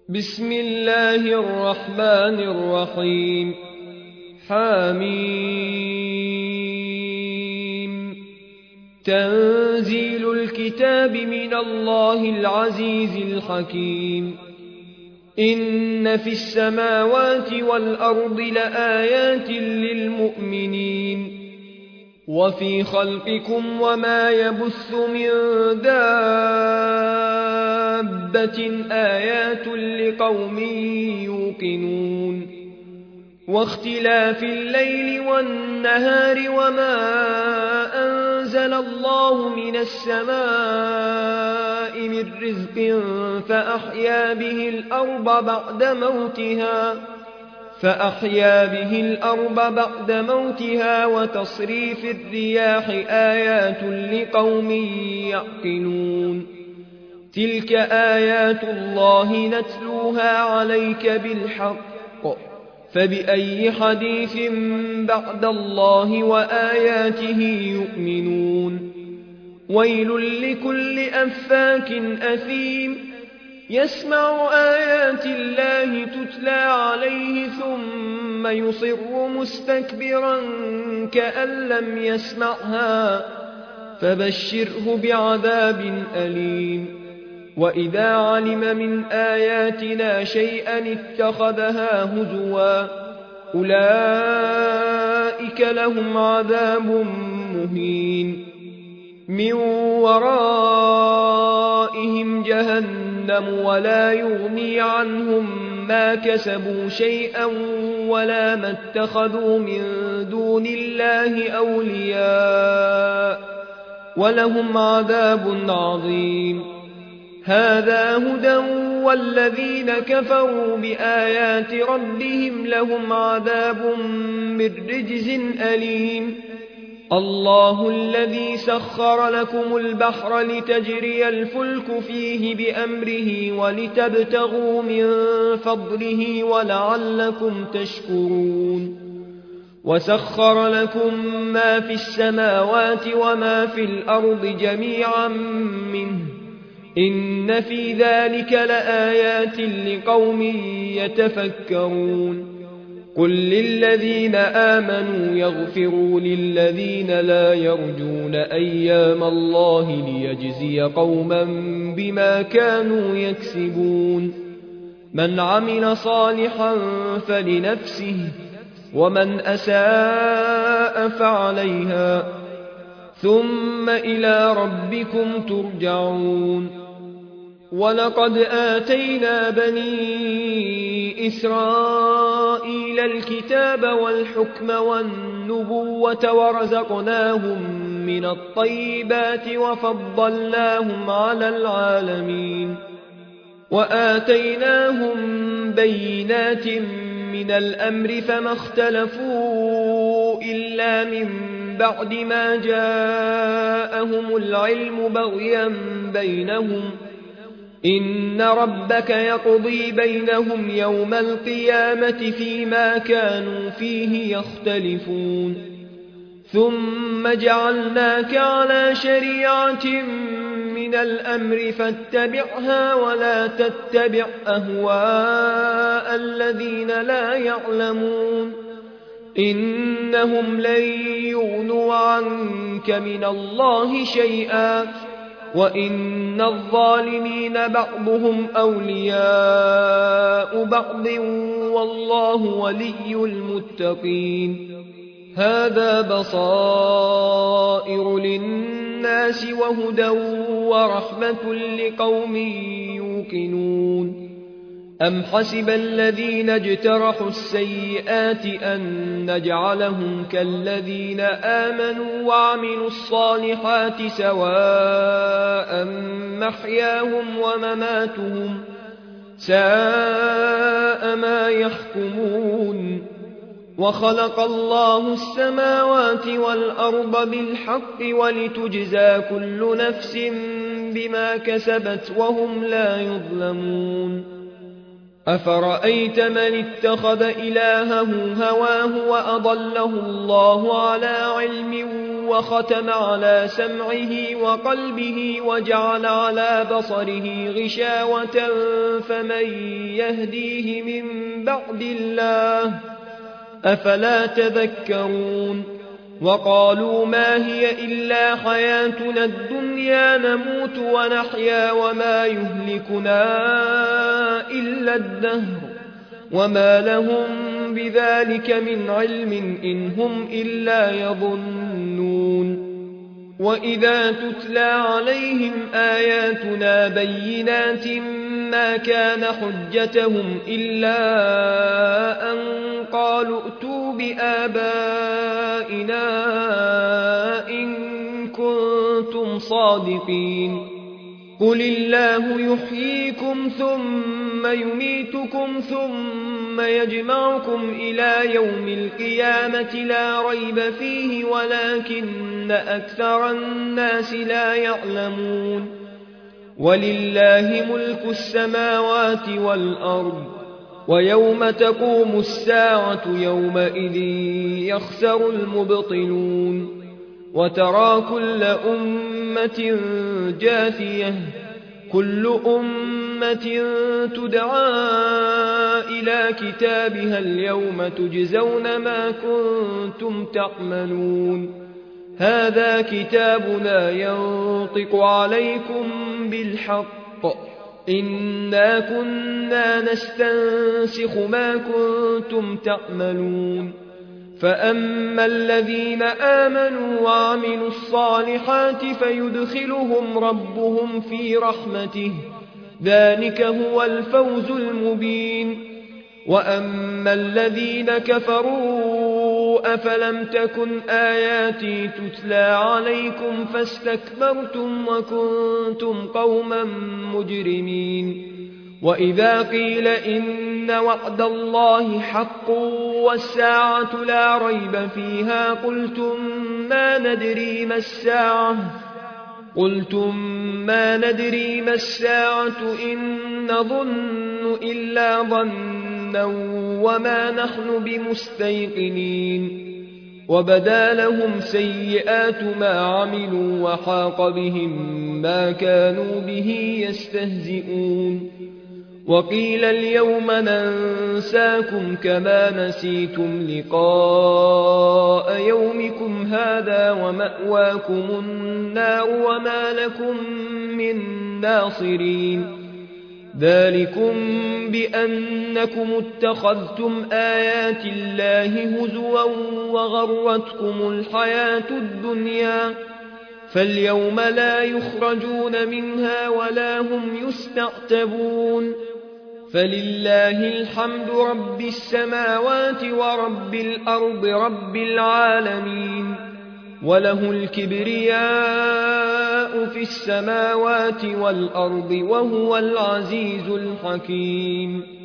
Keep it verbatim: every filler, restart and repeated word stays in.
بسم الله الرحمن الرحيم. حميم. تنزيل الكتاب من الله العزيز الحكيم. إن في السماوات والأرض لآيات للمؤمنين وفي خلقكم وما يبث من دابة آيات لقوم يوقنون واختلاف الليل والنهار وما أنزل الله من السماء من رزق فأحيا به الأرض بعد موتها فأحيا به الأرض بعد موتها وتصريف الرياح آيات لقوم يعقلون. تلك آيات الله نتلوها عليك بالحق فبأي حديث بعد الله وآياته يؤمنون. ويل لكل أفاك أثيم يسمع آيات الله تتلى عليه ثم يصر مستكبرا كأن لم يسمعها فبشره بعذاب أليم. وإذا علم من آياتنا شيئا اتخذها هزوا أولئك لهم عذاب مهين من ورائهم جهنم ولا يغني عنهم ما كسبوا شيئا ولا ما اتخذوا من دون الله أولياء ولهم عذاب عظيم. هذا هدى والذين كفروا بآيات ربهم لهم عذاب من رجز أليم. الله الذي سخر لكم البحر لتجري الفلك فيه بأمره ولتبتغوا من فضله ولعلكم تشكرون. وسخر لكم ما في السماوات وما في الأرض جميعا منه إن في ذلك لآيات لقوم يتفكرون. قل للذين آمنوا يغفروا للذين لا يرجون أيام الله ليجزي قوما بما كانوا يكسبون. من عمل صالحا فلنفسه ومن أساء فعليها ثم إلى ربكم ترجعون. ولقد آتينا بني إسرائيل الكتاب والحكم والنبوة ورزقناهم من الطيبات وفضلناهم على العالمين وآتيناهم بينات من الأمر فما اختلفوا إلا من بعد ما جاءهم العلم بغيا بينهم إن ربك يقضي بينهم يوم القيامة فيما كانوا فيه يختلفون. ثم جعلناك على شريعة من الأمر فاتبعها ولا تتبع أهواء الذين لا يعلمون إنهم لن يغنوا عنك من الله شيئا وإن الظالمين بعضهم أولياء بعض والله ولي المتقين. هذا بصائر للناس وهدى ورحمة لقوم يوقنون. أم حسب الذين اجترحوا السيئات أن نجعلهم كالذين آمنوا وعملوا الصالحات سواء محياهم ومماتهم ساء ما يحكمون. وخلق الله السماوات والأرض بالحق ولتجزى كل نفس بما كسبت وهم لا يظلمون. أفرأيت من اتخذ إلهه هواه وأضله الله على علم وختم على سمعه وقلبه وجعل على بصره غشاوة فمن يهديه من بعد الله أفلا تذكرون وقالوا ما هي إلا حياتنا الدنيا نموت ونحيا وما يهلكنا إلا الدهر وما لهم بذلك من علم إن هم إلا يظنون وإذا تتلى عليهم آياتنا بينات ما كان حجتهم إلا أن قالوا ائتوا بآبائنا إن كنتم صادقين قل الله يحييكم ثم يميتكم ثم يجمعكم إلى يوم القيامة لا ريب فيه ولكن أكثر الناس لا يعلمون ولله ملك السماوات والأرض ويوم تقوم الساعة يومئذ يخسر المبطلون وترى كل أمة جاثية كل أمة تدعى إلى كتابها اليوم تجزون ما كنتم تعملون هذا كتابنا ينطق عليكم بالحق إنا كنا نستنسخ ما كنتم تعملون فأما الذين آمنوا وعملوا الصالحات فيدخلهم ربهم في رحمته ذلك هو الفوز المبين وأما الذين كفروا أفلم تكن آياتي تتلى عليكم فاستكبرتم وكنتم قوما مجرمين وإذا قيل إن وعد الله حق والساعة لا ريب فيها قلتم ما ندري ما الساعة قلتم ما ندري ما الساعة إن نظن إلا ظنا وما نحن بمستيقنين وبدا لهم سيئات ما عملوا وحاق بهم ما كانوا به يستهزئون وقيل اليوم ننساكم كما نسيتم لقاء يومكم هذا ومأواكم النار وما لكم من ناصرين ذلكم بأنكم اتخذتم آيات الله هزوا وغرتكم الحياة الدنيا فاليوم لا يخرجون منها ولا هم يستعتبون فلله الحمد رب السماوات ورب الأرض رب العالمين وله الكبرياء في السماوات والأرض وهو العزيز الحكيم